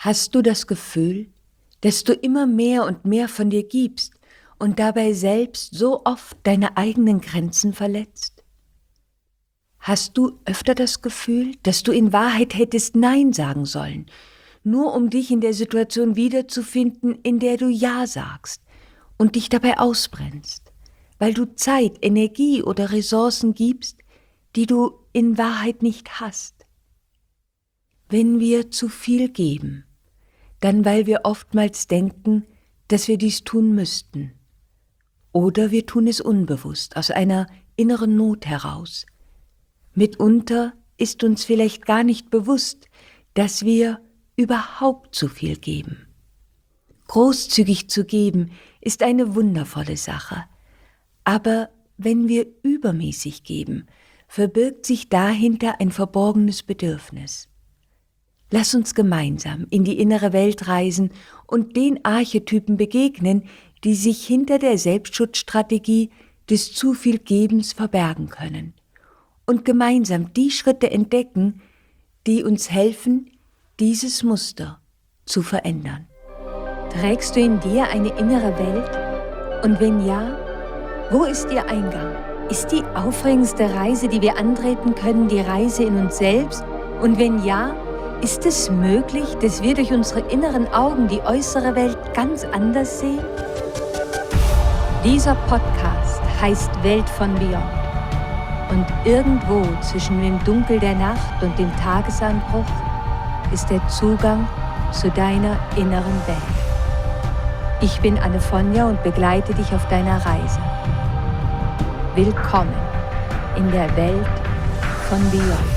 Hast du das Gefühl, dass du immer mehr und mehr von dir gibst und dabei selbst so oft deine eigenen Grenzen verletzt? Hast du öfter das Gefühl, dass du in Wahrheit hättest Nein sagen sollen, nur um dich in der Situation wiederzufinden, in der du Ja sagst und dich dabei ausbrennst, weil du Zeit, Energie oder Ressourcen gibst, die du in Wahrheit nicht hast? Wenn wir zu viel geben, dann weil wir oftmals denken, dass wir dies tun müssten. Oder wir tun es unbewusst, aus einer inneren Not heraus. Mitunter ist uns vielleicht gar nicht bewusst, dass wir überhaupt zu viel geben. Großzügig zu geben ist eine wundervolle Sache. Aber wenn wir übermäßig geben, verbirgt sich dahinter ein verborgenes Bedürfnis. Lass uns gemeinsam in die innere Welt reisen und den Archetypen begegnen, die sich hinter der Selbstschutzstrategie des zu viel Gebens verbergen können. Und gemeinsam die Schritte entdecken, die uns helfen, dieses Muster zu verändern. Trägst du in dir eine innere Welt? Und wenn ja, wo ist ihr Eingang? Ist die aufregendste Reise, die wir antreten können, die Reise in uns selbst? Und wenn ja, ist es möglich, dass wir durch unsere inneren Augen die äußere Welt ganz anders sehen? Dieser Podcast heißt Welt von Beyond. Und irgendwo zwischen dem Dunkel der Nacht und dem Tagesanbruch ist der Zugang zu deiner inneren Welt. Ich bin Anne-Fonja und begleite dich auf deiner Reise. Willkommen in der Welt von Beyond.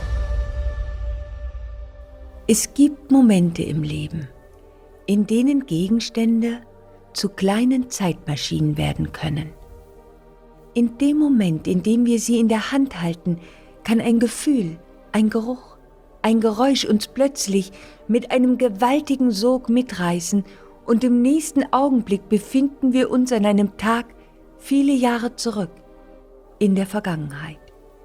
Es gibt Momente im Leben, in denen Gegenstände zu kleinen Zeitmaschinen werden können. In dem Moment, in dem wir sie in der Hand halten, kann ein Gefühl, ein Geruch, ein Geräusch uns plötzlich mit einem gewaltigen Sog mitreißen und im nächsten Augenblick befinden wir uns an einem Tag viele Jahre zurück, in der Vergangenheit.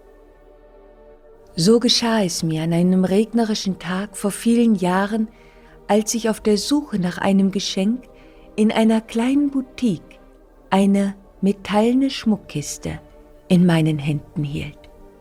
So geschah es mir an einem regnerischen Tag vor vielen Jahren, als ich auf der Suche nach einem Geschenk in einer kleinen Boutique eine metallene Schmuckkiste in meinen Händen hielt.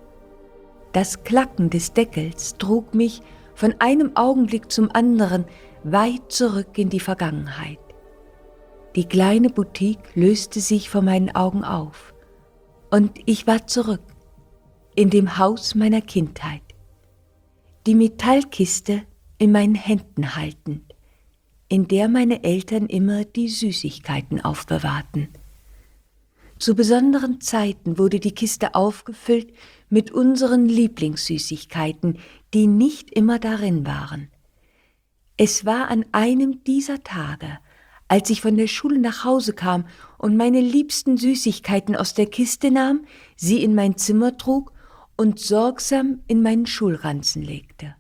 Das Klacken des Deckels trug mich von einem Augenblick zum anderen weit zurück in die Vergangenheit. Die kleine Boutique löste sich vor meinen Augen auf und ich war zurück in dem Haus meiner Kindheit, die Metallkiste in meinen Händen haltend, in der meine Eltern immer die Süßigkeiten aufbewahrten. Zu besonderen Zeiten wurde die Kiste aufgefüllt mit unseren Lieblingssüßigkeiten, die nicht immer darin waren. Es war an einem dieser Tage, als ich von der Schule nach Hause kam und meine liebsten Süßigkeiten aus der Kiste nahm, sie in mein Zimmer trug und sorgsam in meinen Schulranzen legte.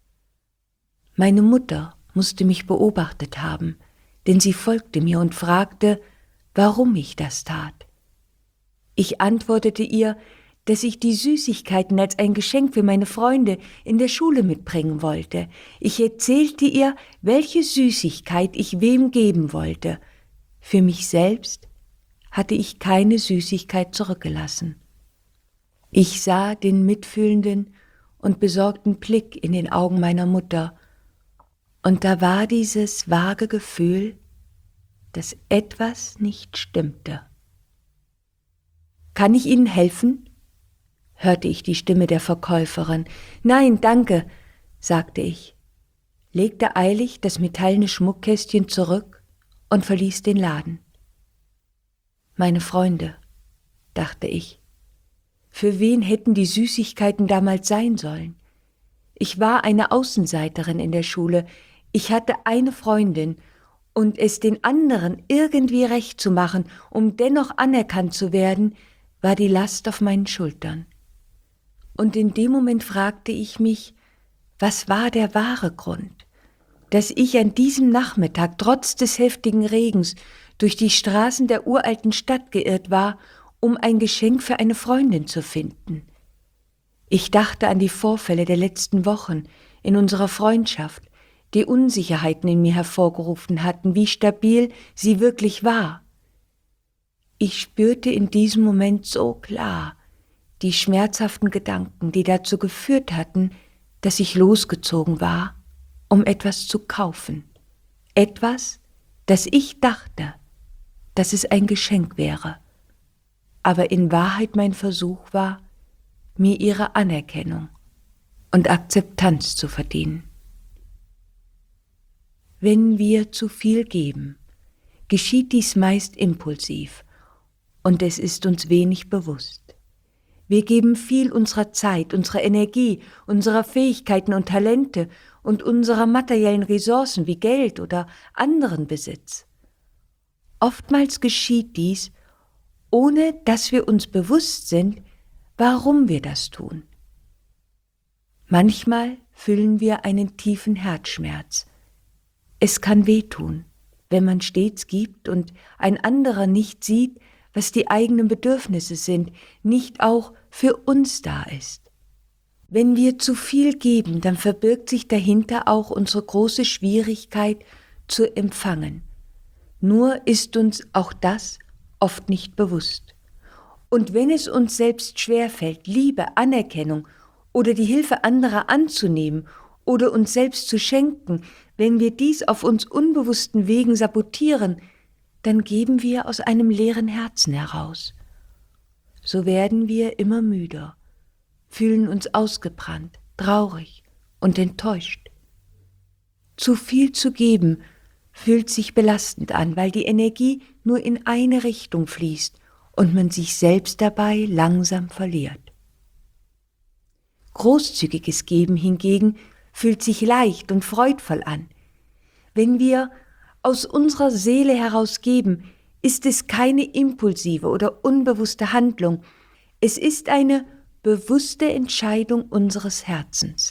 Meine Mutter musste mich beobachtet haben, denn sie folgte mir und fragte, warum ich das tat. Ich antwortete ihr, dass ich die Süßigkeiten als ein Geschenk für meine Freunde in der Schule mitbringen wollte. Ich erzählte ihr, welche Süßigkeit ich wem geben wollte. Für mich selbst hatte ich keine Süßigkeit zurückgelassen. Ich sah den mitfühlenden und besorgten Blick in den Augen meiner Mutter, und da war dieses vage Gefühl, dass etwas nicht stimmte. »Kann ich Ihnen helfen?« hörte ich die Stimme der Verkäuferin. »Nein, danke«, sagte ich, legte eilig das metallene Schmuckkästchen zurück und verließ den Laden. Meine Freunde, dachte ich, für wen hätten die Süßigkeiten damals sein sollen? Ich war eine Außenseiterin in der Schule, ich hatte eine Freundin, und es den anderen irgendwie recht zu machen, um dennoch anerkannt zu werden, war die Last auf meinen Schultern. Und in dem Moment fragte ich mich, was war der wahre Grund, dass ich an diesem Nachmittag trotz des heftigen Regens durch die Straßen der uralten Stadt geirrt war, um ein Geschenk für eine Freundin zu finden. Ich dachte an die Vorfälle der letzten Wochen in unserer Freundschaft, die Unsicherheiten in mir hervorgerufen hatten, wie stabil sie wirklich war. Ich spürte in diesem Moment so klar die schmerzhaften Gedanken, die dazu geführt hatten, dass ich losgezogen war, um etwas zu kaufen. Etwas, das ich dachte, dass es ein Geschenk wäre, aber in Wahrheit mein Versuch war, mir ihre Anerkennung und Akzeptanz zu verdienen. Wenn wir zu viel geben, geschieht dies meist impulsiv und es ist uns wenig bewusst. Wir geben viel unserer Zeit, unserer Energie, unserer Fähigkeiten und Talente und unserer materiellen Ressourcen wie Geld oder anderen Besitz. Oftmals geschieht dies, ohne dass wir uns bewusst sind, warum wir das tun. Manchmal fühlen wir einen tiefen Herzschmerz. Es kann wehtun, wenn man stets gibt und ein anderer nicht sieht, was die eigenen Bedürfnisse sind, nicht auch für uns da ist. Wenn wir zu viel geben, dann verbirgt sich dahinter auch unsere große Schwierigkeit zu empfangen. Nur ist uns auch das oft nicht bewusst. Und wenn es uns selbst schwerfällt, Liebe, Anerkennung oder die Hilfe anderer anzunehmen oder uns selbst zu schenken, wenn wir dies auf uns unbewussten Wegen sabotieren, dann geben wir aus einem leeren Herzen heraus. So werden wir immer müder, fühlen uns ausgebrannt, traurig und enttäuscht. Zu viel zu geben fühlt sich belastend an, weil die Energie nur in eine Richtung fließt und man sich selbst dabei langsam verliert. Großzügiges Geben hingegen fühlt sich leicht und freudvoll an. Wenn wir aus unserer Seele heraus geben, ist es keine impulsive oder unbewusste Handlung, es ist eine bewusste Entscheidung unseres Herzens.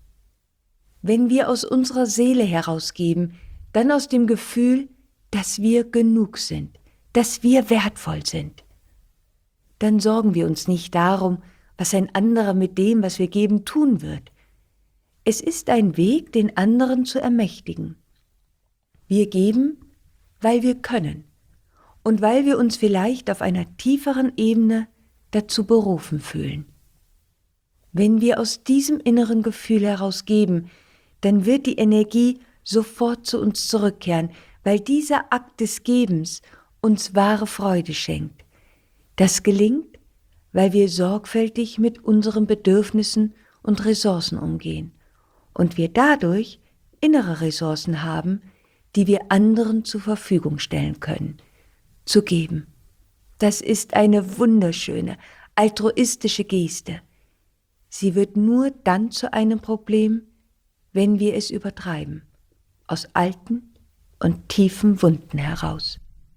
Wenn wir aus unserer Seele herausgeben, dann aus dem Gefühl, dass wir genug sind, dass wir wertvoll sind. Dann sorgen wir uns nicht darum, was ein anderer mit dem, was wir geben, tun wird. Es ist ein Weg, den anderen zu ermächtigen. Wir geben, weil wir können und weil wir uns vielleicht auf einer tieferen Ebene dazu berufen fühlen. Wenn wir aus diesem inneren Gefühl heraus geben, dann wird die Energie sofort zu uns zurückkehren, weil dieser Akt des Gebens uns wahre Freude schenkt. Das gelingt, weil wir sorgfältig mit unseren Bedürfnissen und Ressourcen umgehen und wir dadurch innere Ressourcen haben, die wir anderen zur Verfügung stellen können. Zu geben, das ist eine wunderschöne, altruistische Geste. Sie wird nur dann zu einem Problem, wenn wir es übertreiben, aus alten und tiefen Wunden heraus.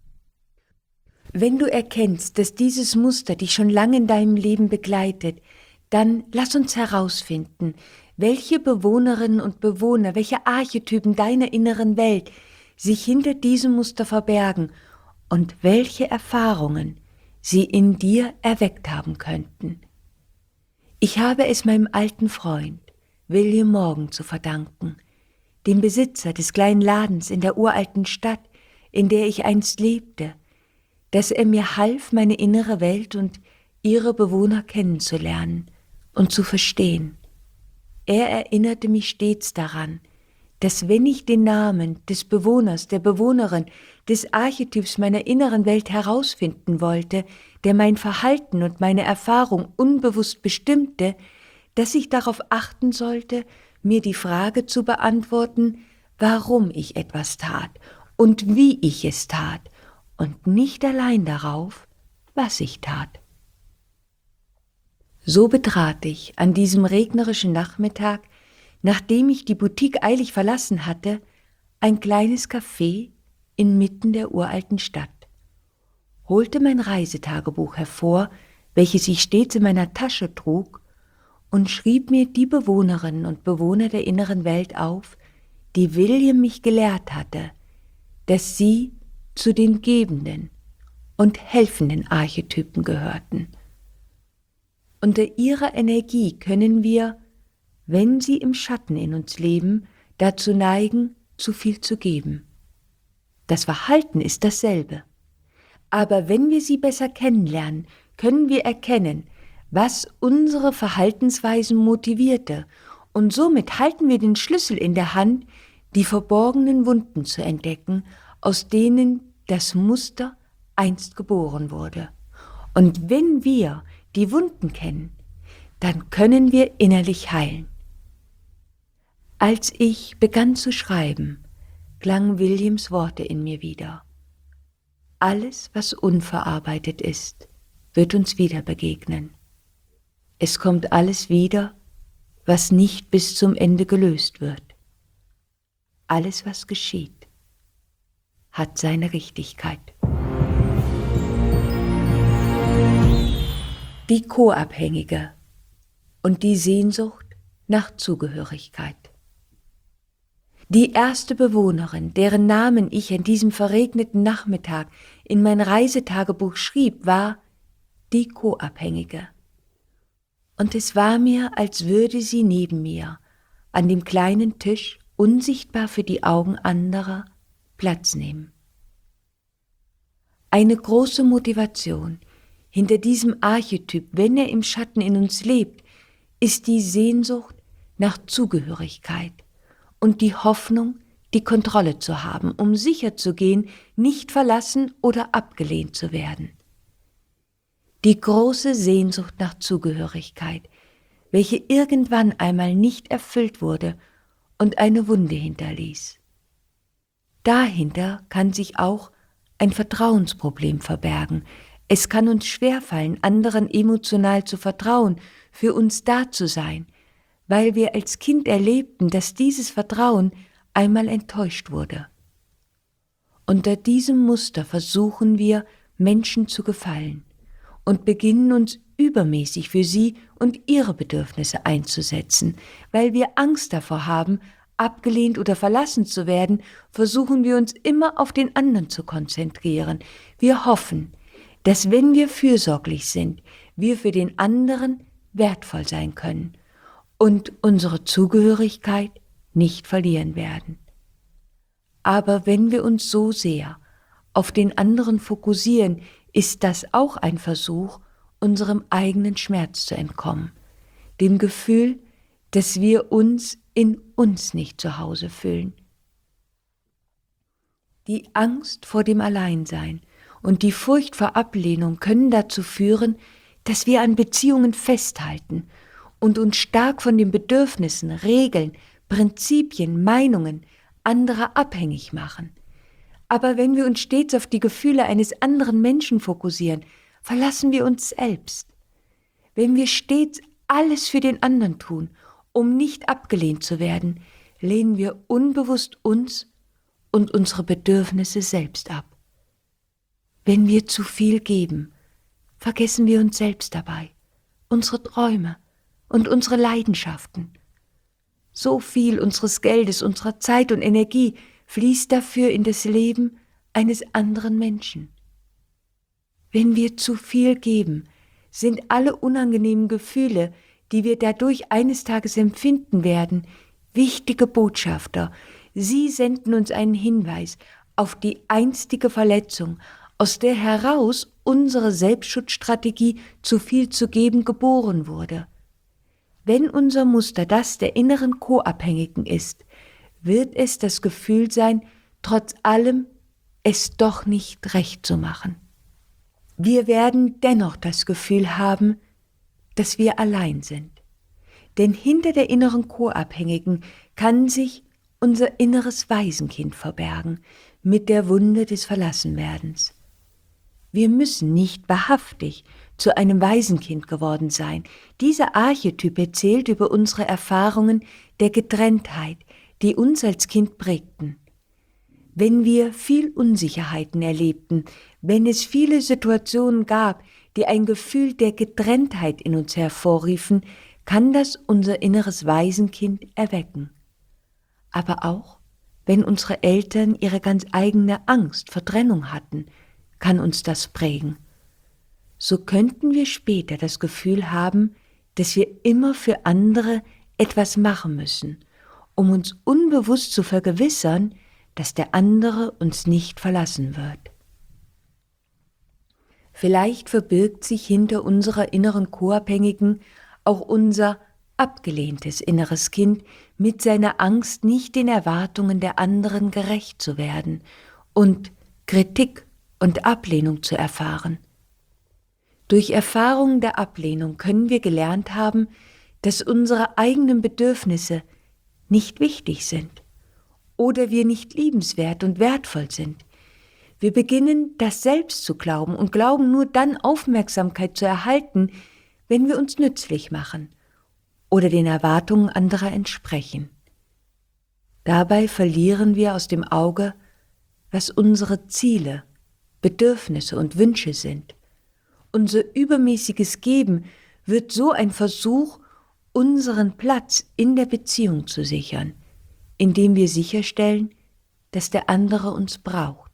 Wenn du erkennst, dass dieses Muster dich schon lange in deinem Leben begleitet, dann lass uns herausfinden, welche Bewohnerinnen und Bewohner, welche Archetypen deiner inneren Welt sich hinter diesem Muster verbergen und welche Erfahrungen sie in dir erweckt haben könnten. Ich habe es meinem alten Freund William Morgan zu verdanken, dem Besitzer des kleinen Ladens in der uralten Stadt, in der ich einst lebte, dass er mir half, meine innere Welt und ihre Bewohner kennenzulernen und zu verstehen. Er erinnerte mich stets daran, dass wenn ich den Namen des Bewohners, der Bewohnerin, des Archetyps meiner inneren Welt herausfinden wollte, der mein Verhalten und meine Erfahrung unbewusst bestimmte, dass ich darauf achten sollte, mir die Frage zu beantworten, warum ich etwas tat und wie ich es tat, und nicht allein darauf, was ich tat. So betrat ich an diesem regnerischen Nachmittag, nachdem ich die Boutique eilig verlassen hatte, ein kleines Café inmitten der uralten Stadt, holte mein Reisetagebuch hervor, welches ich stets in meiner Tasche trug, und schrieb mir die Bewohnerinnen und Bewohner der inneren Welt auf, die William mich gelehrt hatte, dass sie zu den gebenden und helfenden Archetypen gehörten. Unter ihrer Energie können wir, wenn sie im Schatten in uns leben, dazu neigen, zu viel zu geben. Das Verhalten ist dasselbe. Aber wenn wir sie besser kennenlernen, können wir erkennen, was unsere Verhaltensweisen motivierte, und somit halten wir den Schlüssel in der Hand, die verborgenen Wunden zu entdecken, aus denen das Muster einst geboren wurde. Und wenn wir die Wunden kennen, dann können wir innerlich heilen. Als ich begann zu schreiben, klangen Williams Worte in mir wieder. Alles, was unverarbeitet ist, wird uns wieder begegnen. Es kommt alles wieder, was nicht bis zum Ende gelöst wird. Alles, was geschieht, hat seine Richtigkeit. Die Co-Abhängige und die Sehnsucht nach Zugehörigkeit. Die erste Bewohnerin, deren Namen ich an diesem verregneten Nachmittag in mein Reisetagebuch schrieb, war die Co-Abhängige. Und es war mir, als würde sie neben mir, an dem kleinen Tisch, unsichtbar für die Augen anderer, Platz nehmen. Eine große Motivation hinter diesem Archetyp, wenn er im Schatten in uns lebt, ist die Sehnsucht nach Zugehörigkeit und die Hoffnung, die Kontrolle zu haben, um sicherzugehen, nicht verlassen oder abgelehnt zu werden. Die große Sehnsucht nach Zugehörigkeit, welche irgendwann einmal nicht erfüllt wurde und eine Wunde hinterließ. Dahinter kann sich auch ein Vertrauensproblem verbergen. Es kann uns schwerfallen, anderen emotional zu vertrauen, für uns da zu sein, weil wir als Kind erlebten, dass dieses Vertrauen einmal enttäuscht wurde. Unter diesem Muster versuchen wir, Menschen zu gefallen und beginnen uns übermäßig für sie und ihre Bedürfnisse einzusetzen. Weil wir Angst davor haben, abgelehnt oder verlassen zu werden, versuchen wir uns immer auf den anderen zu konzentrieren. Wir hoffen, dass wenn wir fürsorglich sind, wir für den anderen wertvoll sein können und unsere Zugehörigkeit nicht verlieren werden. Aber wenn wir uns so sehr auf den anderen fokussieren, ist das auch ein Versuch, unserem eigenen Schmerz zu entkommen, dem Gefühl, dass wir uns in uns nicht zu Hause fühlen. Die Angst vor dem Alleinsein und die Furcht vor Ablehnung können dazu führen, dass wir an Beziehungen festhalten und uns stark von den Bedürfnissen, Regeln, Prinzipien, Meinungen anderer abhängig machen. Aber wenn wir uns stets auf die Gefühle eines anderen Menschen fokussieren, verlassen wir uns selbst. Wenn wir stets alles für den anderen tun, um nicht abgelehnt zu werden, lehnen wir unbewusst uns und unsere Bedürfnisse selbst ab. Wenn wir zu viel geben, vergessen wir uns selbst dabei, unsere Träume und unsere Leidenschaften. So viel unseres Geldes, unserer Zeit und Energie fließt dafür in das Leben eines anderen Menschen. Wenn wir zu viel geben, sind alle unangenehmen Gefühle, die wir dadurch eines Tages empfinden werden, wichtige Botschafter. Sie senden uns einen Hinweis auf die einstige Verletzung, aus der heraus unsere Selbstschutzstrategie, zu viel zu geben, geboren wurde. Wenn unser Muster das der inneren Co-Abhängigen ist, wird es das Gefühl sein, trotz allem es doch nicht recht zu machen. Wir werden dennoch das Gefühl haben, dass wir allein sind. Denn hinter der inneren Co-Abhängigen kann sich unser inneres Waisenkind verbergen, mit der Wunde des Verlassenwerdens. Wir müssen nicht wahrhaftig zu einem Waisenkind geworden sein. Dieser Archetyp erzählt über unsere Erfahrungen der Getrenntheit, die uns als Kind prägten. Wenn wir viel Unsicherheiten erlebten, wenn es viele Situationen gab, die ein Gefühl der Getrenntheit in uns hervorriefen, kann das unser inneres Waisenkind erwecken. Aber auch, wenn unsere Eltern ihre ganz eigene Angst vor Trennung hatten, kann uns das prägen. So könnten wir später das Gefühl haben, dass wir immer für andere etwas machen müssen, um uns unbewusst zu vergewissern, dass der andere uns nicht verlassen wird. Vielleicht verbirgt sich hinter unserer inneren Co-Abhängigen auch unser abgelehntes inneres Kind mit seiner Angst, nicht den Erwartungen der anderen gerecht zu werden und Kritik und Ablehnung zu erfahren. Durch Erfahrungen der Ablehnung können wir gelernt haben, dass unsere eigenen Bedürfnisse nicht wichtig sind oder wir nicht liebenswert und wertvoll sind. Wir beginnen, das selbst zu glauben und glauben nur dann Aufmerksamkeit zu erhalten, wenn wir uns nützlich machen oder den Erwartungen anderer entsprechen. Dabei verlieren wir aus dem Auge, was unsere Ziele, Bedürfnisse und Wünsche sind. Unser übermäßiges Geben wird so ein Versuch, unseren Platz in der Beziehung zu sichern, indem wir sicherstellen, dass der andere uns braucht.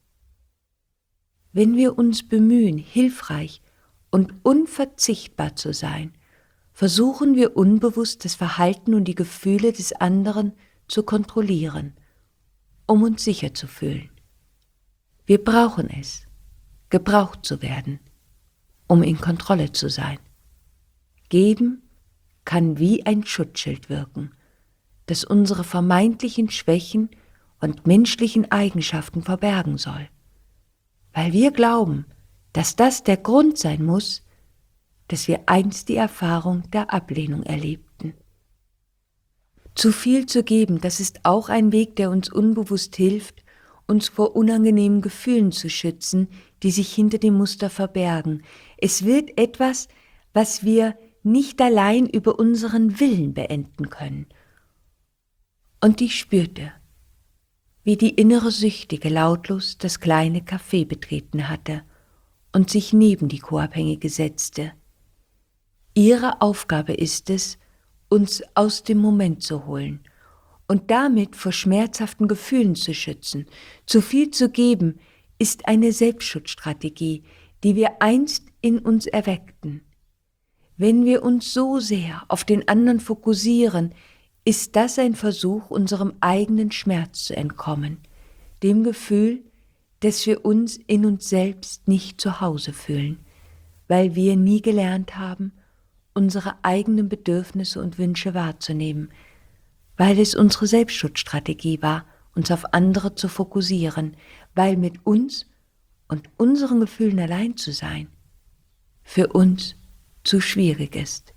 Wenn wir uns bemühen, hilfreich und unverzichtbar zu sein, versuchen wir unbewusst das Verhalten und die Gefühle des anderen zu kontrollieren, um uns sicher zu fühlen. Wir brauchen es, gebraucht zu werden, um in Kontrolle zu sein. Geben kann wie ein Schutzschild wirken, das unsere vermeintlichen Schwächen und menschlichen Eigenschaften verbergen soll, weil wir glauben, dass das der Grund sein muss, dass wir einst die Erfahrung der Ablehnung erlebten. Zu viel zu geben, das ist auch ein Weg, der uns unbewusst hilft, uns vor unangenehmen Gefühlen zu schützen, die sich hinter dem Muster verbergen. Es wird etwas, was wir nicht allein über unseren Willen beenden können. Und ich spürte, wie die innere Süchtige lautlos das kleine Café betreten hatte und sich neben die Co-Abhängige setzte. Ihre Aufgabe ist es, uns aus dem Moment zu holen und damit vor schmerzhaften Gefühlen zu schützen. Zu viel zu geben ist eine Selbstschutzstrategie, die wir einst in uns erweckten. Wenn wir uns so sehr auf den anderen fokussieren, ist das ein Versuch, unserem eigenen Schmerz zu entkommen, dem Gefühl, dass wir uns in uns selbst nicht zu Hause fühlen, weil wir nie gelernt haben, unsere eigenen Bedürfnisse und Wünsche wahrzunehmen, weil es unsere Selbstschutzstrategie war, uns auf andere zu fokussieren, weil mit uns und unseren Gefühlen allein zu sein für uns zu schwierig ist.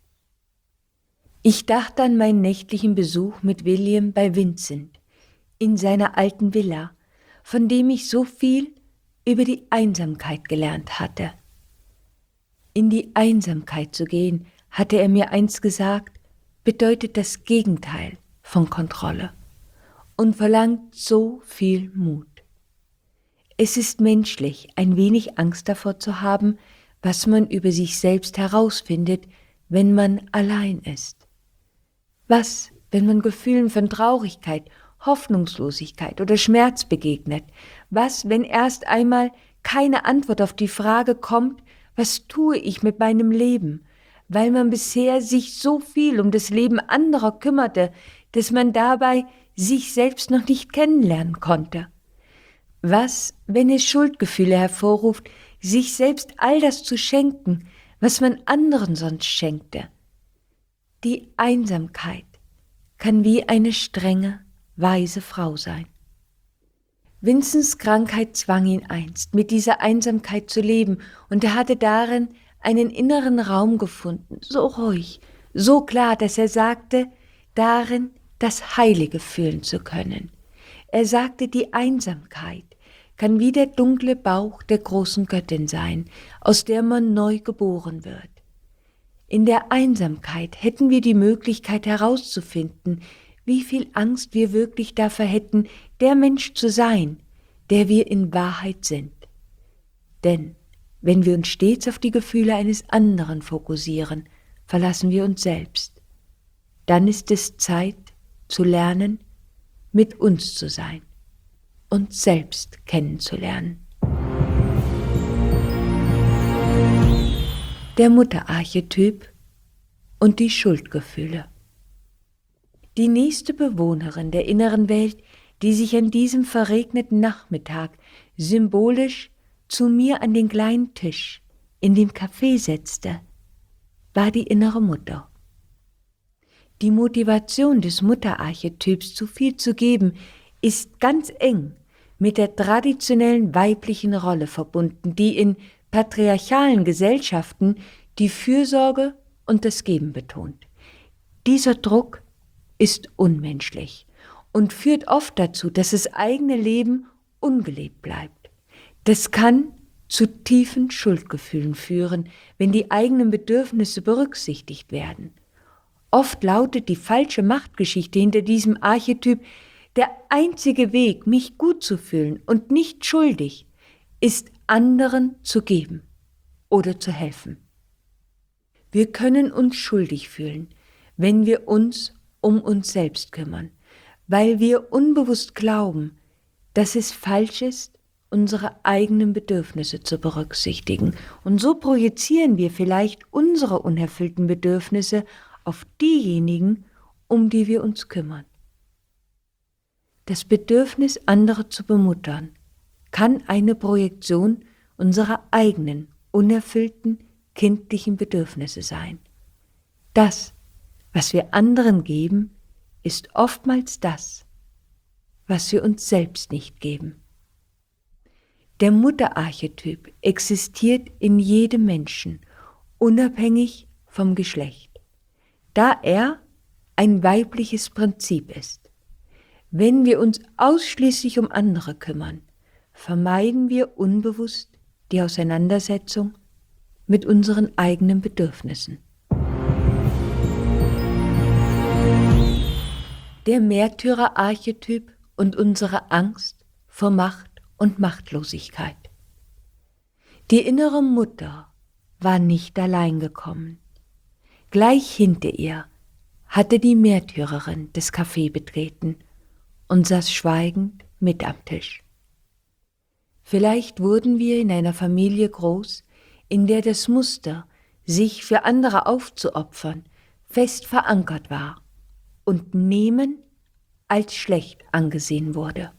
Ich dachte an meinen nächtlichen Besuch mit William bei Vincent in seiner alten Villa, von dem ich so viel über die Einsamkeit gelernt hatte. In die Einsamkeit zu gehen, hatte er mir einst gesagt, bedeutet das Gegenteil von Kontrolle und verlangt so viel Mut. Es ist menschlich, ein wenig Angst davor zu haben, was man über sich selbst herausfindet, wenn man allein ist. Was, wenn man Gefühlen von Traurigkeit, Hoffnungslosigkeit oder Schmerz begegnet? Was, wenn erst einmal keine Antwort auf die Frage kommt, was tue ich mit meinem Leben, weil man bisher sich so viel um das Leben anderer kümmerte, dass man dabei sich selbst noch nicht kennenlernen konnte? Was, wenn es Schuldgefühle hervorruft, sich selbst all das zu schenken, was man anderen sonst schenkte? Die Einsamkeit kann wie eine strenge, weise Frau sein. Vincents Krankheit zwang ihn einst, mit dieser Einsamkeit zu leben, und er hatte darin einen inneren Raum gefunden, so ruhig, so klar, dass er sagte, darin das Heilige fühlen zu können. Er sagte, die Einsamkeit kann wie der dunkle Bauch der großen Göttin sein, aus der man neu geboren wird. In der Einsamkeit hätten wir die Möglichkeit herauszufinden, wie viel Angst wir wirklich davor hätten, der Mensch zu sein, der wir in Wahrheit sind. Denn wenn wir uns stets auf die Gefühle eines anderen fokussieren, verlassen wir uns selbst. Dann ist es Zeit zu lernen, mit uns zu sein, uns selbst kennenzulernen. Der Mutterarchetyp und die Schuldgefühle. Die nächste Bewohnerin der inneren Welt, die sich an diesem verregneten Nachmittag symbolisch zu mir an den kleinen Tisch in dem Café setzte, war die innere Mutter. Die Motivation des Mutterarchetyps, zu viel zu geben, ist ganz eng mit der traditionellen weiblichen Rolle verbunden, die in patriarchalen Gesellschaften die Fürsorge und das Geben betont. Dieser Druck ist unmenschlich und führt oft dazu, dass das eigene Leben ungelebt bleibt. Das kann zu tiefen Schuldgefühlen führen, wenn die eigenen Bedürfnisse berücksichtigt werden. Oft lautet die falsche Machtgeschichte hinter diesem Archetyp: Der einzige Weg, mich gut zu fühlen und nicht schuldig, ist, anderen zu geben oder zu helfen. Wir können uns schuldig fühlen, wenn wir uns um uns selbst kümmern, weil wir unbewusst glauben, dass es falsch ist, unsere eigenen Bedürfnisse zu berücksichtigen. Und so projizieren wir vielleicht unsere unerfüllten Bedürfnisse auf diejenigen, um die wir uns kümmern. Das Bedürfnis, andere zu bemuttern, kann eine Projektion unserer eigenen, unerfüllten, kindlichen Bedürfnisse sein. Das, was wir anderen geben, ist oftmals das, was wir uns selbst nicht geben. Der Mutterarchetyp existiert in jedem Menschen, unabhängig vom Geschlecht, da er ein weibliches Prinzip ist. Wenn wir uns ausschließlich um andere kümmern, vermeiden wir unbewusst die Auseinandersetzung mit unseren eigenen Bedürfnissen. Der Märtyrerarchetyp und unsere Angst vor Macht und Machtlosigkeit. Die innere Mutter war nicht allein gekommen. Gleich hinter ihr hatte die Märtyrerin das Café betreten und saß schweigend mit am Tisch. Vielleicht wurden wir in einer Familie groß, in der das Muster, sich für andere aufzuopfern, fest verankert war und Nehmen als schlecht angesehen wurde.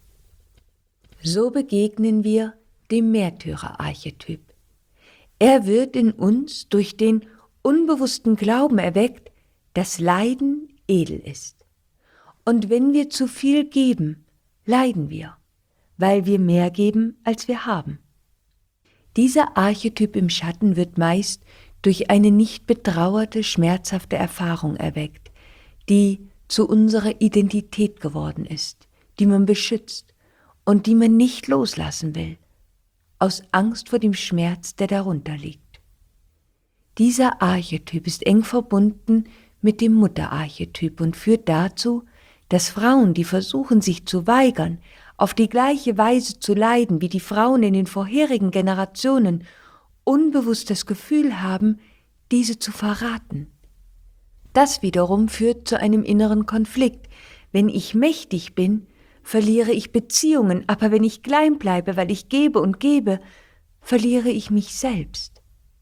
So begegnen wir dem Märtyrerarchetyp. Er wird in uns durch den unbewussten Glauben erweckt, dass Leiden edel ist. Und wenn wir zu viel geben, leiden wir, weil wir mehr geben, als wir haben. Dieser Archetyp im Schatten wird meist durch eine nicht betrauerte, schmerzhafte Erfahrung erweckt, die zu unserer Identität geworden ist, die man beschützt und die man nicht loslassen will, aus Angst vor dem Schmerz, der darunter liegt. Dieser Archetyp ist eng verbunden mit dem Mutterarchetyp und führt dazu, dass Frauen, die versuchen, sich zu weigern, auf die gleiche Weise zu leiden wie die Frauen in den vorherigen Generationen, unbewusst das Gefühl haben, diese zu verraten. Das wiederum führt zu einem inneren Konflikt. Wenn ich mächtig bin, verliere ich Beziehungen, aber wenn ich klein bleibe, weil ich gebe und gebe, verliere ich mich selbst.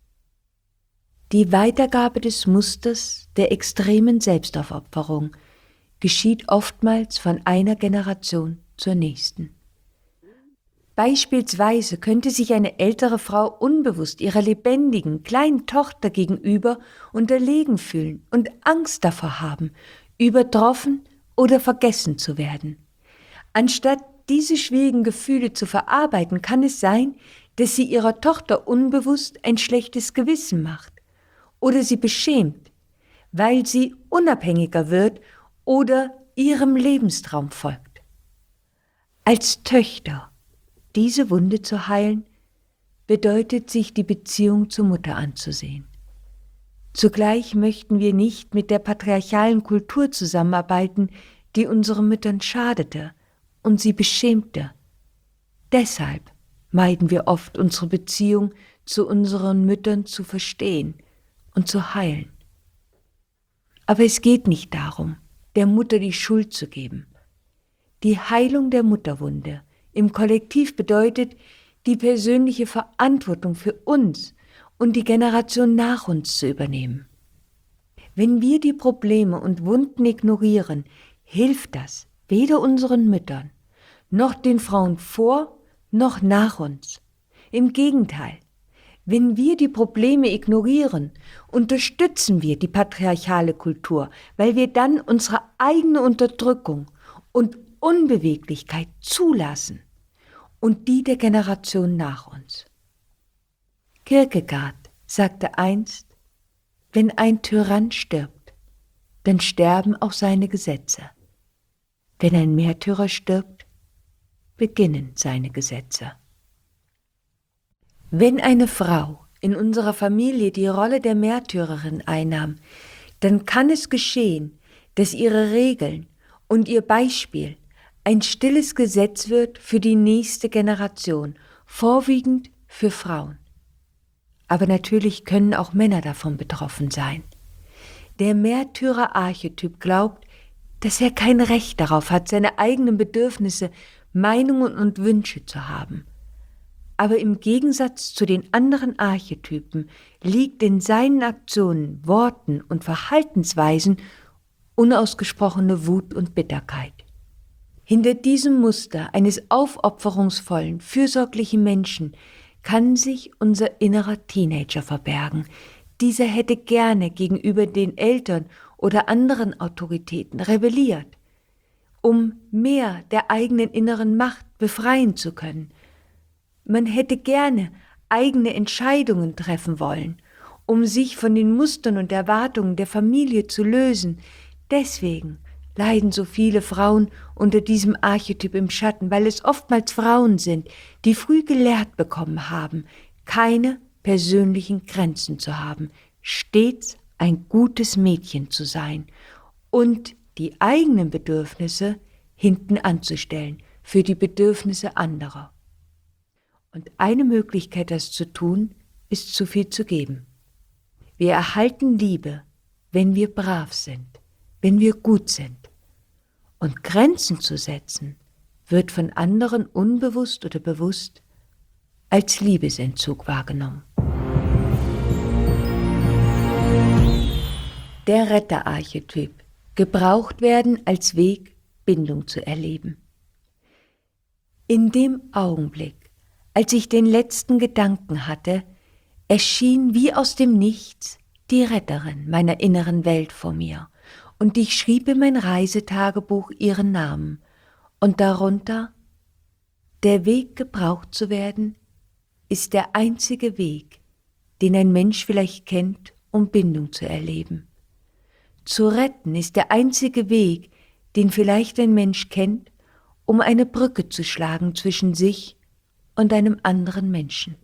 Die Weitergabe des Musters der extremen Selbstaufopferung geschieht oftmals von einer Generation zur nächsten. Beispielsweise könnte sich eine ältere Frau unbewusst ihrer lebendigen, kleinen Tochter gegenüber unterlegen fühlen und Angst davor haben, übertroffen oder vergessen zu werden. Anstatt diese schwierigen Gefühle zu verarbeiten, kann es sein, dass sie ihrer Tochter unbewusst ein schlechtes Gewissen macht oder sie beschämt, weil sie unabhängiger wird oder ihrem Lebenstraum folgt. Als Töchter diese Wunde zu heilen, bedeutet, sich die Beziehung zur Mutter anzusehen. Zugleich möchten wir nicht mit der patriarchalen Kultur zusammenarbeiten, die unseren Müttern schadete und sie beschämte. Deshalb meiden wir oft, unsere Beziehung zu unseren Müttern zu verstehen und zu heilen. Aber es geht nicht darum, der Mutter die Schuld zu geben. Die Heilung der Mutterwunde im Kollektiv bedeutet, die persönliche Verantwortung für uns und die Generation nach uns zu übernehmen. Wenn wir die Probleme und Wunden ignorieren, hilft das weder unseren Müttern, noch den Frauen vor, noch nach uns. Im Gegenteil, wenn wir die Probleme ignorieren, unterstützen wir die patriarchale Kultur, weil wir dann unsere eigene Unterdrückung und Unbeweglichkeit zulassen und die der Generation nach uns. Kierkegaard sagte einst, wenn ein Tyrann stirbt, dann sterben auch seine Gesetze. Wenn ein Märtyrer stirbt, beginnen seine Gesetze. Wenn eine Frau in unserer Familie die Rolle der Märtyrerin einnahm, dann kann es geschehen, dass ihre Regeln und ihr Beispiel ein stilles Gesetz wird für die nächste Generation, vorwiegend für Frauen. Aber natürlich können auch Männer davon betroffen sein. Der Märtyrer-Archetyp glaubt, dass er kein Recht darauf hat, seine eigenen Bedürfnisse, Meinungen und Wünsche zu haben. Aber im Gegensatz zu den anderen Archetypen liegt in seinen Aktionen, Worten und Verhaltensweisen unausgesprochene Wut und Bitterkeit. Hinter diesem Muster eines aufopferungsvollen, fürsorglichen Menschen kann sich unser innerer Teenager verbergen. Dieser hätte gerne gegenüber den Eltern oder anderen Autoritäten rebelliert, um mehr der eigenen inneren Macht befreien zu können. Man hätte gerne eigene Entscheidungen treffen wollen, um sich von den Mustern und Erwartungen der Familie zu lösen. Deswegen leiden so viele Frauen unter diesem Archetyp im Schatten, weil es oftmals Frauen sind, die früh gelehrt bekommen haben, keine persönlichen Grenzen zu haben, stets ein gutes Mädchen zu sein und die eigenen Bedürfnisse hinten anzustellen für die Bedürfnisse anderer. Und eine Möglichkeit, das zu tun, ist zu viel zu geben. Wir erhalten Liebe, wenn wir brav sind, wenn wir gut sind. Und Grenzen zu setzen, wird von anderen unbewusst oder bewusst als Liebesentzug wahrgenommen. Der Retterarchetyp, gebraucht werden als Weg, Bindung zu erleben. In dem Augenblick, als ich den letzten Gedanken hatte, erschien wie aus dem Nichts die Retterin meiner inneren Welt vor mir, und ich schrieb in mein Reisetagebuch ihren Namen und darunter: Der Weg, gebraucht zu werden, ist der einzige Weg, den ein Mensch vielleicht kennt, um Bindung zu erleben. Zu retten ist der einzige Weg, den vielleicht ein Mensch kennt, um eine Brücke zu schlagen zwischen sich und einem anderen Menschen.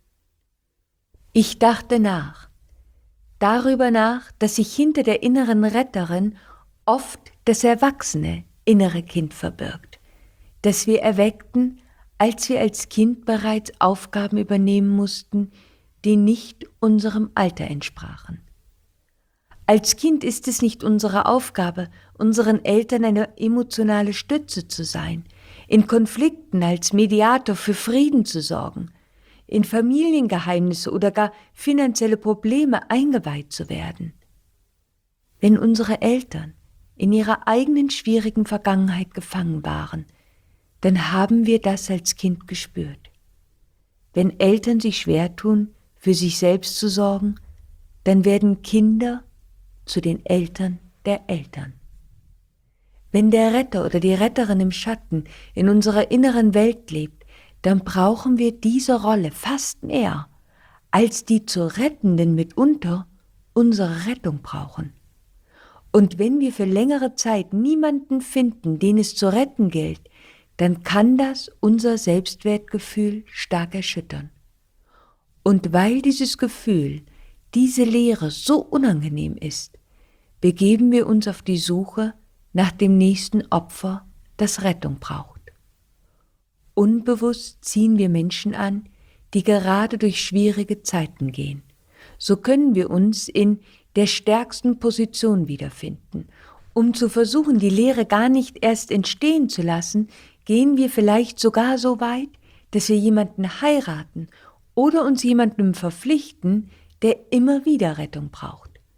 Ich dachte darüber nach, dass sich hinter der inneren Retterin oft das erwachsene innere Kind verbirgt, das wir erweckten, als wir als Kind bereits Aufgaben übernehmen mussten, die nicht unserem Alter entsprachen. Als Kind ist es nicht unsere Aufgabe, unseren Eltern eine emotionale Stütze zu sein, in Konflikten als Mediator für Frieden zu sorgen, in Familiengeheimnisse oder gar finanzielle Probleme eingeweiht zu werden. Wenn unsere Eltern in ihrer eigenen schwierigen Vergangenheit gefangen waren, dann haben wir das als Kind gespürt. Wenn Eltern sich schwer tun, für sich selbst zu sorgen, dann werden Kinder zu den Eltern der Eltern. Wenn der Retter oder die Retterin im Schatten in unserer inneren Welt lebt, dann brauchen wir diese Rolle fast mehr, als die zu Rettenden mitunter unsere Rettung brauchen. Und wenn wir für längere Zeit niemanden finden, den es zu retten gilt, dann kann das unser Selbstwertgefühl stark erschüttern. Und weil dieses Gefühl, diese Leere so unangenehm ist, begeben wir uns auf die Suche nach dem nächsten Opfer, das Rettung braucht. Unbewusst ziehen wir Menschen an, die gerade durch schwierige Zeiten gehen. So können wir uns in der stärksten Position wiederfinden. Um zu versuchen, die Leere gar nicht erst entstehen zu lassen, gehen wir vielleicht sogar so weit, dass wir jemanden heiraten oder uns jemandem verpflichten, der immer wieder Rettung braucht.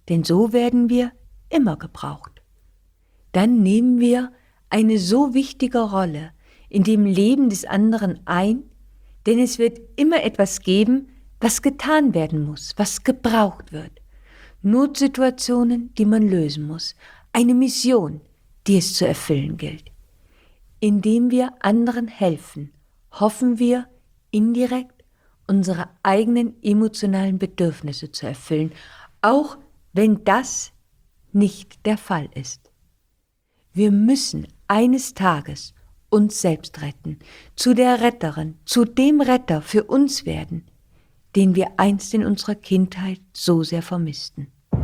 denn so werden wir immer gebraucht. Dann nehmen wir eine so wichtige Rolle in dem Leben des anderen ein, denn es wird immer etwas geben, was getan werden muss, was gebraucht wird. Notsituationen, die man lösen muss, eine Mission, die es zu erfüllen gilt. Indem wir anderen helfen, hoffen wir indirekt unsere eigenen emotionalen Bedürfnisse zu erfüllen, auch wenn das nicht der Fall ist. Wir müssen eines Tages uns selbst retten, zu der Retterin, zu dem Retter für uns werden, den wir einst in unserer Kindheit so sehr vermissten.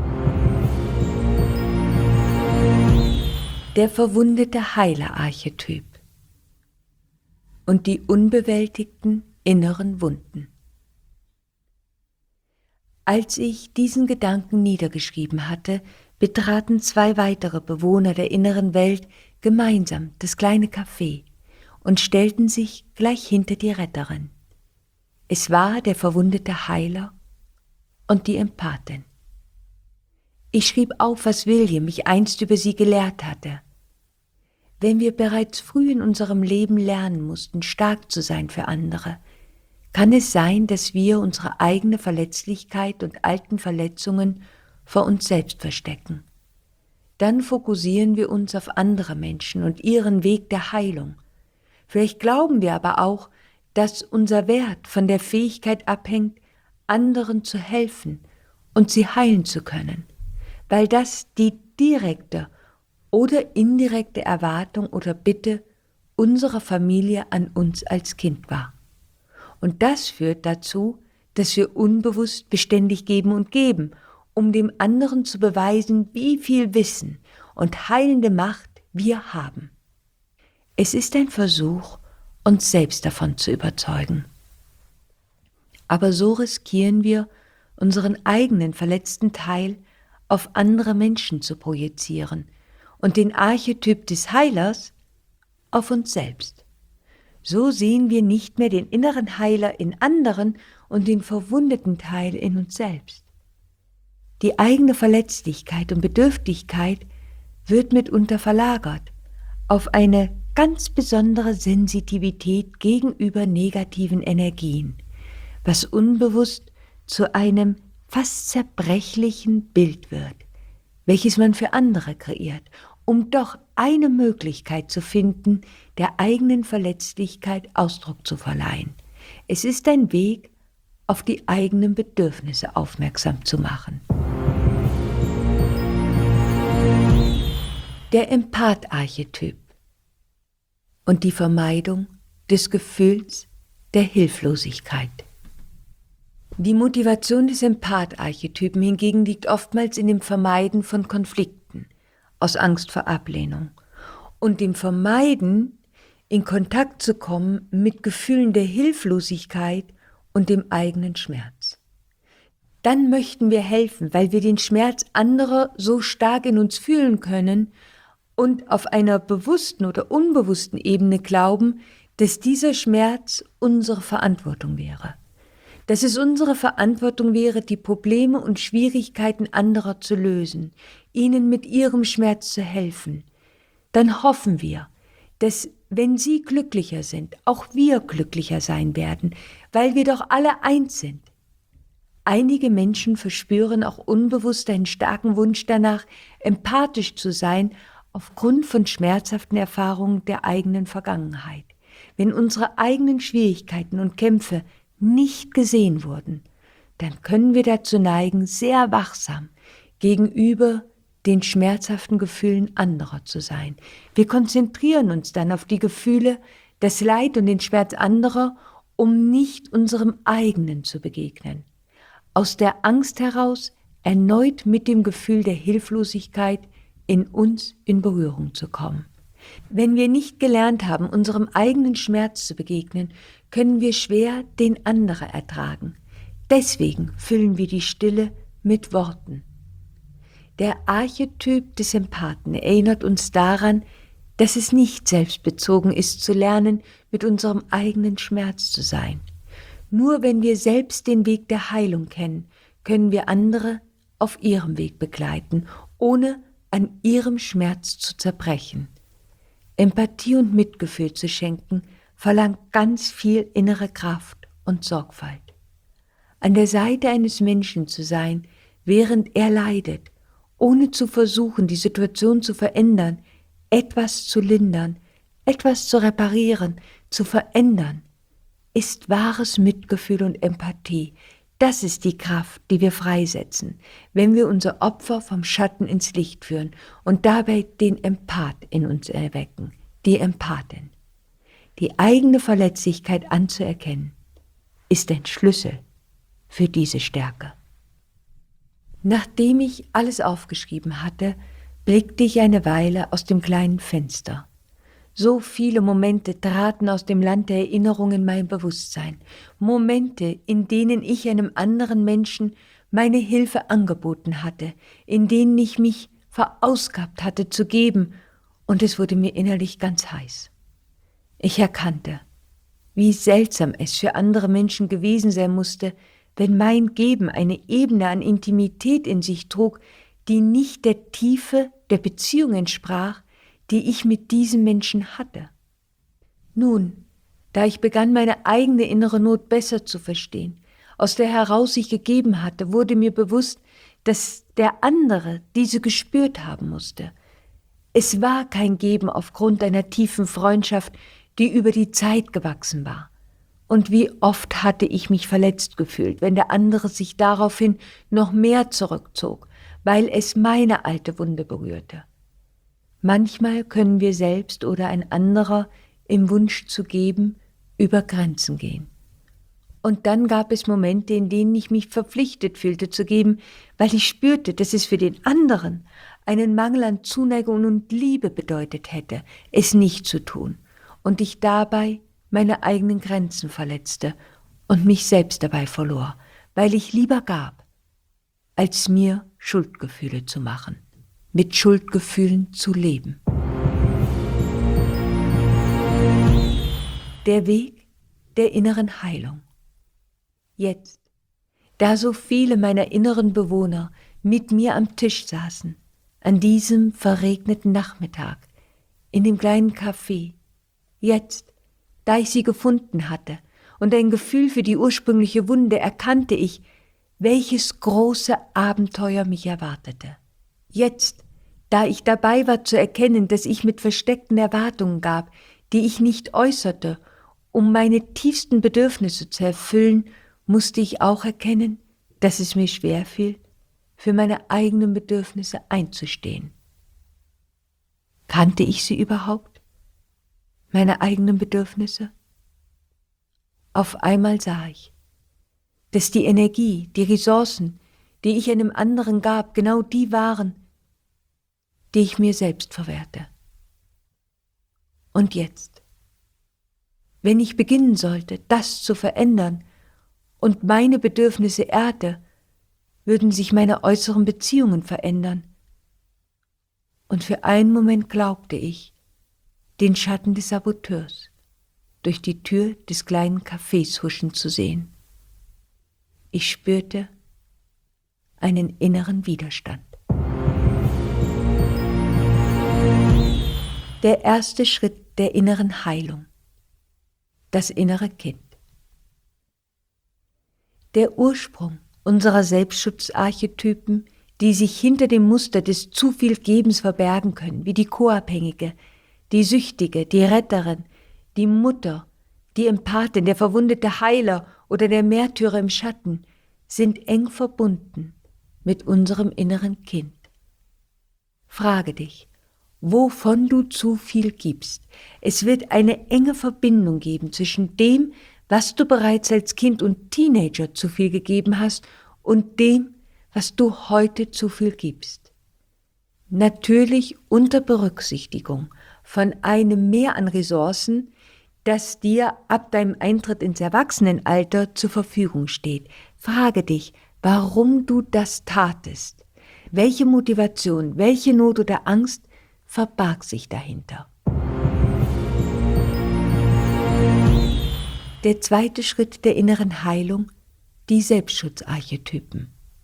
Der verwundete Heiler-Archetyp und die unbewältigten inneren Wunden. Als ich diesen Gedanken niedergeschrieben hatte, betraten 2 weitere Bewohner der inneren Welt gemeinsam das kleine Café und stellten sich gleich hinter die Retterin. Es war der verwundete Heiler und die Empathin. Ich schrieb auf, was William mich einst über sie gelehrt hatte. Wenn wir bereits früh in unserem Leben lernen mussten, stark zu sein für andere, kann es sein, dass wir unsere eigene Verletzlichkeit und alten Verletzungen vor uns selbst verstecken. Dann fokussieren wir uns auf andere Menschen und ihren Weg der Heilung. Vielleicht glauben wir aber auch, dass unser Wert von der Fähigkeit abhängt, anderen zu helfen und sie heilen zu können, weil das die direkte oder indirekte Erwartung oder Bitte unserer Familie an uns als Kind war. Und das führt dazu, dass wir unbewusst beständig geben und geben, um dem anderen zu beweisen, wie viel Wissen und heilende Macht wir haben. Es ist ein Versuch, uns selbst davon zu überzeugen. Aber so riskieren wir, unseren eigenen verletzten Teil auf andere Menschen zu projizieren und den Archetyp des Heilers auf uns selbst. So sehen wir nicht mehr den inneren Heiler in anderen und den verwundeten Teil in uns selbst. Die eigene Verletzlichkeit und Bedürftigkeit wird mitunter verlagert auf eine ganz besondere Sensitivität gegenüber negativen Energien, was unbewusst zu einem fast zerbrechlichen Bild wird, welches man für andere kreiert, um doch eine Möglichkeit zu finden, der eigenen Verletzlichkeit Ausdruck zu verleihen. Es ist ein Weg, auf die eigenen Bedürfnisse aufmerksam zu machen. Der Empath-Archetyp und die Vermeidung des Gefühls der Hilflosigkeit. Die Motivation des Empath-Archetypen hingegen liegt oftmals in dem Vermeiden von Konflikten, aus Angst vor Ablehnung und dem Vermeiden, in Kontakt zu kommen mit Gefühlen der Hilflosigkeit und dem eigenen Schmerz. Dann möchten wir helfen, weil wir den Schmerz anderer so stark in uns fühlen können und auf einer bewussten oder unbewussten Ebene glauben, dass dieser Schmerz unsere Verantwortung wäre. Dass es unsere Verantwortung wäre, die Probleme und Schwierigkeiten anderer zu lösen, ihnen mit ihrem Schmerz zu helfen. Dann hoffen wir, dass, wenn sie glücklicher sind, auch wir glücklicher sein werden, weil wir doch alle eins sind. Einige Menschen verspüren auch unbewusst einen starken Wunsch danach, empathisch zu sein, aufgrund von schmerzhaften Erfahrungen der eigenen Vergangenheit. Wenn unsere eigenen Schwierigkeiten und Kämpfe nicht gesehen wurden, dann können wir dazu neigen, sehr wachsam gegenüber den schmerzhaften Gefühlen anderer zu sein. Wir konzentrieren uns dann auf die Gefühle, das Leid und den Schmerz anderer, um nicht unserem eigenen zu begegnen. Aus der Angst heraus, erneut mit dem Gefühl der Hilflosigkeit in uns in Berührung zu kommen. Wenn wir nicht gelernt haben, unserem eigenen Schmerz zu begegnen, können wir schwer den anderen ertragen. Deswegen füllen wir die Stille mit Worten. Der Archetyp des Empathen erinnert uns daran, dass es nicht selbstbezogen ist, zu lernen, mit unserem eigenen Schmerz zu sein. Nur wenn wir selbst den Weg der Heilung kennen, können wir andere auf ihrem Weg begleiten, ohne an ihrem Schmerz zu zerbrechen. Empathie und Mitgefühl zu schenken, verlangt ganz viel innere Kraft und Sorgfalt. An der Seite eines Menschen zu sein, während er leidet, ohne zu versuchen, die Situation zu verändern, etwas zu lindern, etwas zu reparieren, zu verändern, ist wahres Mitgefühl und Empathie. Das ist die Kraft, die wir freisetzen, wenn wir unser Opfer vom Schatten ins Licht führen und dabei den Empath in uns erwecken, die Empathin. Die eigene Verletzlichkeit anzuerkennen, ist ein Schlüssel für diese Stärke. Nachdem ich alles aufgeschrieben hatte, blickte ich eine Weile aus dem kleinen Fenster. So viele Momente traten aus dem Land der Erinnerung in mein Bewusstsein. Momente, in denen ich einem anderen Menschen meine Hilfe angeboten hatte, in denen ich mich verausgabt hatte zu geben, und es wurde mir innerlich ganz heiß. Ich erkannte, wie seltsam es für andere Menschen gewesen sein musste, wenn mein Geben eine Ebene an Intimität in sich trug, die nicht der Tiefe der Beziehung entsprach, die ich mit diesem Menschen hatte. Nun, da ich begann, meine eigene innere Not besser zu verstehen, aus der heraus ich gegeben hatte, wurde mir bewusst, dass der andere diese gespürt haben musste. Es war kein Geben aufgrund einer tiefen Freundschaft, die über die Zeit gewachsen war. Und wie oft hatte ich mich verletzt gefühlt, wenn der andere sich daraufhin noch mehr zurückzog, weil es meine alte Wunde berührte. Manchmal können wir selbst oder ein anderer im Wunsch zu geben über Grenzen gehen. Und dann gab es Momente, in denen ich mich verpflichtet fühlte zu geben, weil ich spürte, dass es für den anderen einen Mangel an Zuneigung und Liebe bedeutet hätte, es nicht zu tun, und ich dabei meine eigenen Grenzen verletzte und mich selbst dabei verlor, weil ich lieber gab, als mir Schuldgefühle zu machen, mit Schuldgefühlen zu leben. Der Weg der inneren Heilung. Jetzt, da so viele meiner inneren Bewohner mit mir am Tisch saßen, an diesem verregneten Nachmittag, in dem kleinen Café, jetzt, da ich sie gefunden hatte und ein Gefühl für die ursprüngliche Wunde, erkannte ich, welches große Abenteuer mich erwartete. Jetzt, da ich dabei war zu erkennen, dass ich mit versteckten Erwartungen gab, die ich nicht äußerte, um meine tiefsten Bedürfnisse zu erfüllen, musste ich auch erkennen, dass es mir schwerfiel, für meine eigenen Bedürfnisse einzustehen. Kannte ich sie überhaupt? Meine eigenen Bedürfnisse? Auf einmal sah ich, dass die Energie, die Ressourcen, die ich einem anderen gab, genau die waren, die ich mir selbst verwehrte. Und jetzt, wenn ich beginnen sollte, das zu verändern und meine Bedürfnisse ehrte, würden sich meine äußeren Beziehungen verändern. Und für einen Moment glaubte ich, den Schatten des Saboteurs durch die Tür des kleinen Cafés huschen zu sehen. Ich spürte einen inneren Widerstand. Der erste Schritt der inneren Heilung. Das innere Kind. Der Ursprung unserer Selbstschutzarchetypen, die sich hinter dem Muster des zu viel Gebens verbergen können, wie die Co-Abhängige, die Süchtige, die Retterin, die Mutter, die Empathin, der verwundete Heiler oder der Märtyrer im Schatten, sind eng verbunden mit unserem inneren Kind. Frage dich, wovon du zu viel gibst. Es wird eine enge Verbindung geben zwischen dem, was du bereits als Kind und Teenager zu viel gegeben hast, und dem, was du heute zu viel gibst. Natürlich unter Berücksichtigung von einem Mehr an Ressourcen, das dir ab deinem Eintritt ins Erwachsenenalter zur Verfügung steht. Frage dich, warum du das tatest. Welche Motivation, welche Not oder Angst verbarg sich dahinter? Der zweite Schritt der inneren Heilung, die Selbstschutzarchetypen.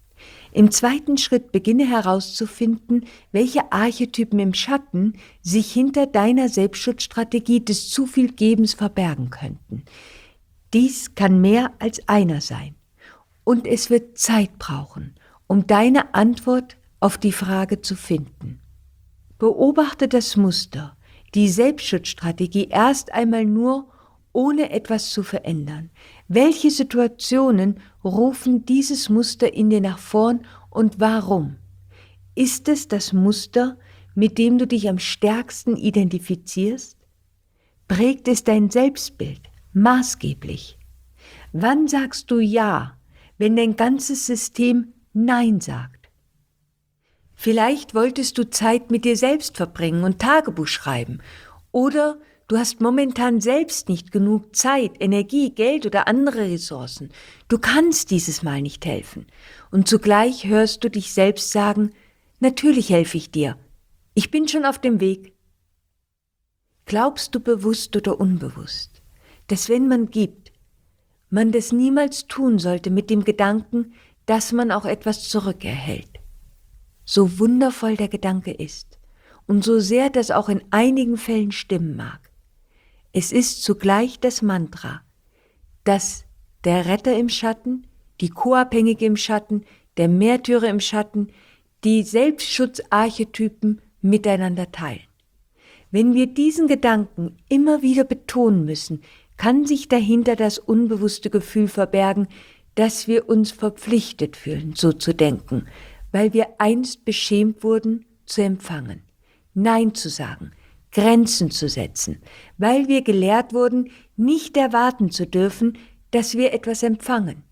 Im zweiten Schritt beginne herauszufinden, welche Archetypen im Schatten sich hinter deiner Selbstschutzstrategie des zu viel Gebens verbergen könnten. Dies kann mehr als einer sein. Und es wird Zeit brauchen, um deine Antwort auf die Frage zu finden. Beobachte das Muster, die Selbstschutzstrategie erst einmal nur, ohne etwas zu verändern. Welche Situationen rufen dieses Muster in dir nach vorn und warum? Ist es das Muster, mit dem du dich am stärksten identifizierst? Prägt es dein Selbstbild maßgeblich? Wann sagst du Ja, wenn dein ganzes System Nein sagt? Vielleicht wolltest du Zeit mit dir selbst verbringen und Tagebuch schreiben, oder du hast momentan selbst nicht genug Zeit, Energie, Geld oder andere Ressourcen. Du kannst dieses Mal nicht helfen. Und zugleich hörst du dich selbst sagen, natürlich helfe ich dir. Ich bin schon auf dem Weg. Glaubst du bewusst oder unbewusst, dass wenn man gibt, man das niemals tun sollte mit dem Gedanken, dass man auch etwas zurückerhält? So wundervoll der Gedanke ist und so sehr das auch in einigen Fällen stimmen mag. Es ist zugleich das Mantra, dass der Retter im Schatten, die Co-Abhängige im Schatten, der Märtyrer im Schatten, die Selbstschutzarchetypen miteinander teilen. Wenn wir diesen Gedanken immer wieder betonen müssen, kann sich dahinter das unbewusste Gefühl verbergen, dass wir uns verpflichtet fühlen, so zu denken, weil wir einst beschämt wurden, zu empfangen, Nein zu sagen, Grenzen zu setzen, weil wir gelehrt wurden, nicht erwarten zu dürfen, dass wir etwas empfangen.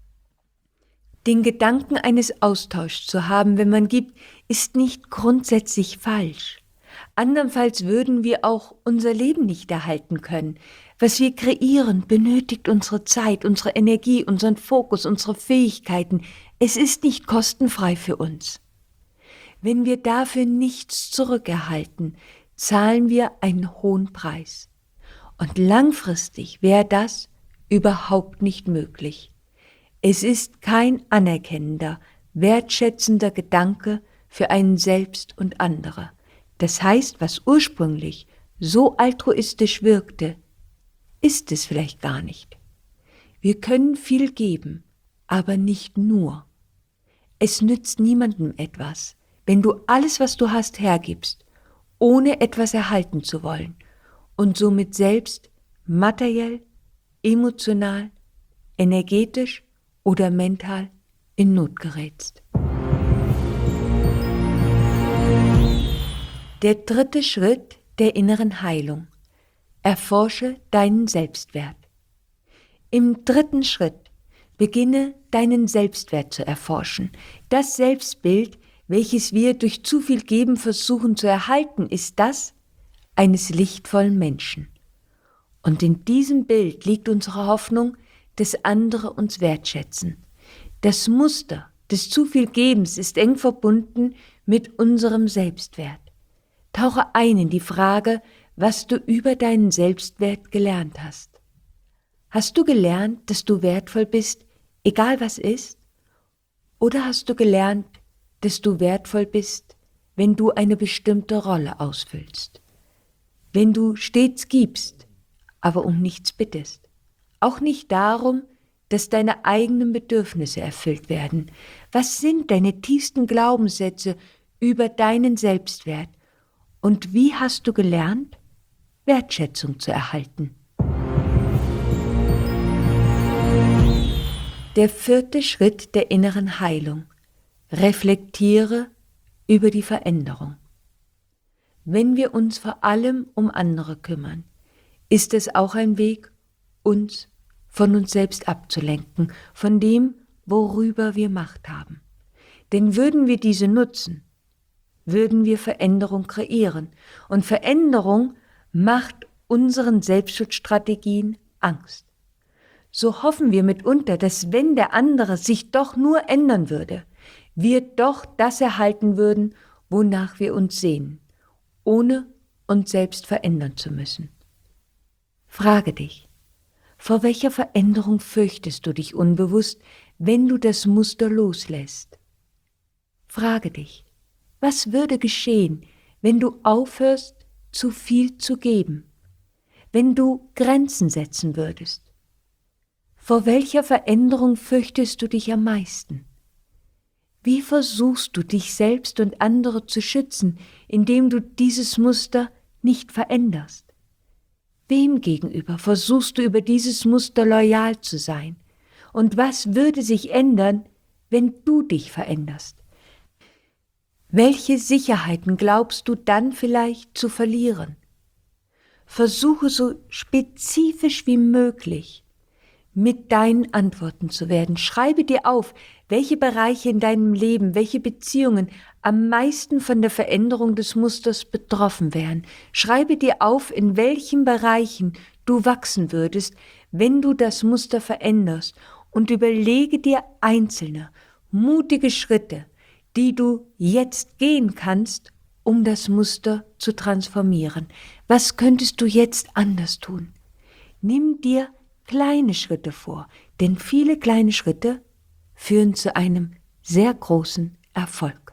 Den Gedanken eines Austauschs zu haben, wenn man gibt, ist nicht grundsätzlich falsch. Andernfalls würden wir auch unser Leben nicht erhalten können. Was wir kreieren, benötigt unsere Zeit, unsere Energie, unseren Fokus, unsere Fähigkeiten. Es ist nicht kostenfrei für uns. Wenn wir dafür nichts zurückerhalten, zahlen wir einen hohen Preis. Und langfristig wäre das überhaupt nicht möglich. Es ist kein anerkennender, wertschätzender Gedanke für einen selbst und andere. Das heißt, was ursprünglich so altruistisch wirkte, ist es vielleicht gar nicht. Wir können viel geben, aber nicht nur. Es nützt niemandem etwas, wenn du alles, was du hast, hergibst, ohne etwas erhalten zu wollen und somit selbst materiell, emotional, energetisch oder mental in Not gerätst. Der dritte Schritt der inneren Heilung. Erforsche deinen Selbstwert. Im dritten Schritt beginne deinen Selbstwert zu erforschen. Das Selbstbild, welches wir durch zu viel Geben versuchen zu erhalten, ist das eines lichtvollen Menschen. Und in diesem Bild liegt unsere Hoffnung, dass andere uns wertschätzen. Das Muster des zu viel Gebens ist eng verbunden mit unserem Selbstwert. Tauche ein in die Frage, was du über deinen Selbstwert gelernt hast. Hast du gelernt, dass du wertvoll bist, egal was ist? Oder hast du gelernt, dass du wertvoll bist, wenn du eine bestimmte Rolle ausfüllst? Wenn du stets gibst, aber um nichts bittest. Auch nicht darum, dass deine eigenen Bedürfnisse erfüllt werden. Was sind deine tiefsten Glaubenssätze über deinen Selbstwert? Und wie hast du gelernt, Wertschätzung zu erhalten? Der vierte Schritt der inneren Heilung. Reflektiere über die Veränderung. Wenn wir uns vor allem um andere kümmern, ist es auch ein Weg, uns von uns selbst abzulenken, von dem, worüber wir Macht haben. Denn würden wir diese nutzen, würden wir Veränderung kreieren. Und Veränderung macht unseren Selbstschutzstrategien Angst. So hoffen wir mitunter, dass wenn der andere sich doch nur ändern würde, wir doch das erhalten würden, wonach wir uns sehnen, ohne uns selbst verändern zu müssen. Frage dich, vor welcher Veränderung fürchtest du dich unbewusst, wenn du das Muster loslässt? Frage dich, was würde geschehen, wenn du aufhörst, zu viel zu geben, wenn du Grenzen setzen würdest? Vor welcher Veränderung fürchtest du dich am meisten? Wie versuchst du, dich selbst und andere zu schützen, indem du dieses Muster nicht veränderst? Wem gegenüber versuchst du über dieses Muster loyal zu sein? Und was würde sich ändern, wenn du dich veränderst? Welche Sicherheiten glaubst du dann vielleicht zu verlieren? Versuche so spezifisch wie möglich mit deinen Antworten zu werden. Schreibe dir auf, welche Bereiche in deinem Leben, welche Beziehungen am meisten von der Veränderung des Musters betroffen wären. Schreibe dir auf, in welchen Bereichen du wachsen würdest, wenn du das Muster veränderst, und überlege dir einzelne, mutige Schritte, die du jetzt gehen kannst, um das Muster zu transformieren. Was könntest du jetzt anders tun? Nimm dir kleine Schritte vor, denn viele kleine Schritte führen zu einem sehr großen Erfolg.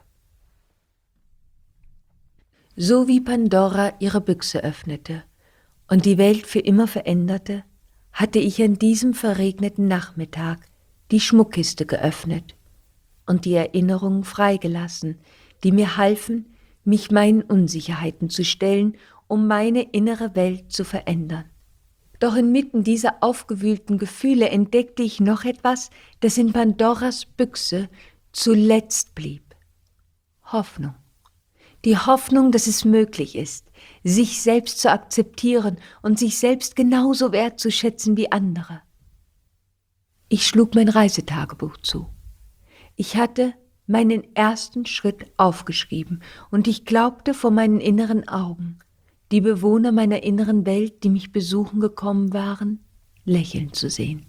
So wie Pandora ihre Büchse öffnete und die Welt für immer veränderte, hatte ich an diesem verregneten Nachmittag die Schmuckkiste geöffnet und die Erinnerungen freigelassen, die mir halfen, mich meinen Unsicherheiten zu stellen, um meine innere Welt zu verändern. Doch inmitten dieser aufgewühlten Gefühle entdeckte ich noch etwas, das in Pandoras Büchse zuletzt blieb. Hoffnung. Die Hoffnung, dass es möglich ist, sich selbst zu akzeptieren und sich selbst genauso wertzuschätzen wie andere. Ich schlug mein Reisetagebuch zu. Ich hatte meinen ersten Schritt aufgeschrieben und ich glaubte vor meinen inneren Augen, die Bewohner meiner inneren Welt, die mich besuchen gekommen waren, lächeln zu sehen.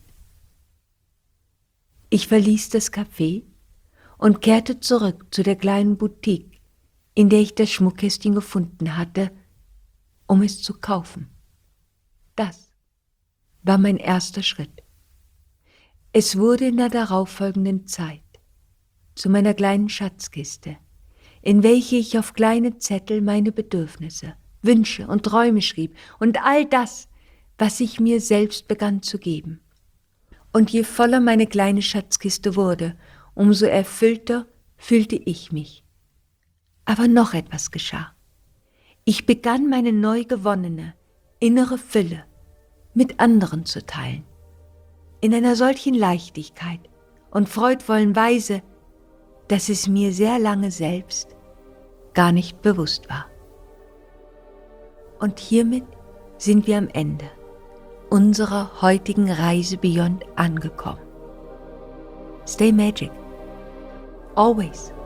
Ich verließ das Café und kehrte zurück zu der kleinen Boutique, in der ich das Schmuckkästchen gefunden hatte, um es zu kaufen. Das war mein erster Schritt. Es wurde in der darauffolgenden Zeit zu meiner kleinen Schatzkiste, in welche ich auf kleine Zettel meine Bedürfnisse, Wünsche und Träume schrieb und all das, was ich mir selbst begann zu geben. Und je voller meine kleine Schatzkiste wurde, umso erfüllter fühlte ich mich. Aber noch etwas geschah. Ich begann meine neu gewonnene innere Fülle mit anderen zu teilen. In einer solchen Leichtigkeit und freudvollen Weise, dass es mir sehr lange selbst gar nicht bewusst war. Und hiermit sind wir am Ende unserer heutigen Reise Beyond angekommen. Stay magic. Always.